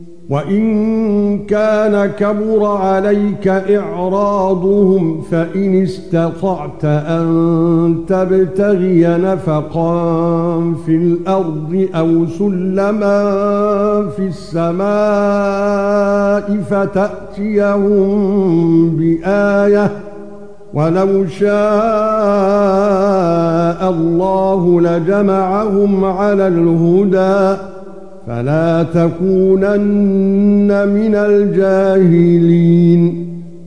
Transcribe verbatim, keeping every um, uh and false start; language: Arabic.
وَإِن كَانَ كَبُرَ عَلَيْكَ إِعْرَاضُهُمْ فَإِنِ اسْتَطَعْتَ أَن تَبْتَغِيَ نَفَقًا فِي الْأَرْضِ أَوْ سُلَّمًا فِي السَّمَاءِ فَتَأْتِيَهُم بِآيَةٍ وَلَوْ شَاءَ اللَّهُ لَجَمَعَهُمْ عَلَى الْهُدَى فَلَا تَكُونَنَّ مِنَ الْجَاهِلِينَ